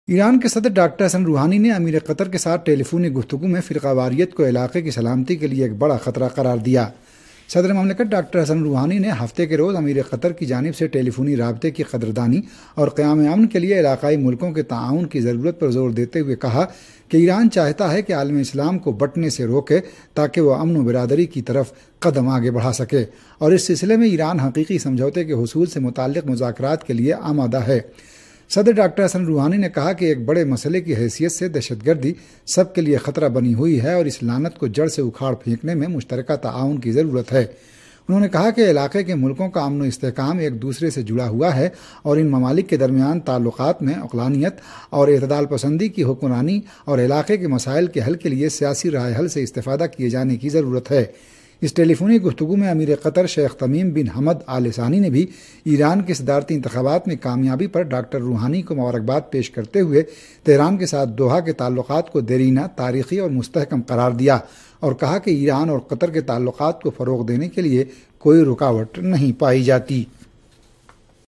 ایران کے صدر ڈاکٹر حسن روحانی نے امیر قطر کے ساتھ ٹیلی فونی گفتگو میں فرقہ واریت کو علاقے کی سلامتی کے لیے ایک بڑا خطرہ قرار دیا۔ صدر مملکت ڈاکٹر حسن روحانی نے ہفتے کے روز امیر قطر کی جانب سے ٹیلی فونی رابطے کی قدردانی اور قیام امن کے لیے علاقائی ملکوں کے تعاون کی ضرورت پر زور دیتے ہوئے کہا کہ ایران چاہتا ہے کہ عالم اسلام کو بٹنے سے روکے تاکہ وہ امن و برادری کی طرف قدم آگے بڑھا سکے، اور اس سلسلے میں ایران حقیقی سمجھوتے کے حصول سے متعلق مذاکرات کے لیے آمادہ ہے۔ صدر ڈاکٹر حسن روحانی نے کہا کہ ایک بڑے مسئلے کی حیثیت سے دہشت گردی سب کے لیے خطرہ بنی ہوئی ہے اور اس لعنت کو جڑ سے اکھاڑ پھینکنے میں مشترکہ تعاون کی ضرورت ہے۔ انہوں نے کہا کہ علاقے کے ملکوں کا امن و استحکام ایک دوسرے سے جڑا ہوا ہے اور ان ممالک کے درمیان تعلقات میں عقلانیت اور اعتدال پسندی کی حکمرانی اور علاقے کے مسائل کے حل کے لیے سیاسی رائے حل سے استفادہ کیے جانے کی ضرورت ہے۔ اس ٹیلی فونی گفتگو میں امیر قطر شیخ تمیم بن حمد آل ثانی نے بھی ایران کے صدارتی انتخابات میں کامیابی پر ڈاکٹر روحانی کو مبارکباد پیش کرتے ہوئے تہران کے ساتھ دوحہ کے تعلقات کو دیرینہ، تاریخی اور مستحکم قرار دیا اور کہا کہ ایران اور قطر کے تعلقات کو فروغ دینے کے لیے کوئی رکاوٹ نہیں پائی جاتی۔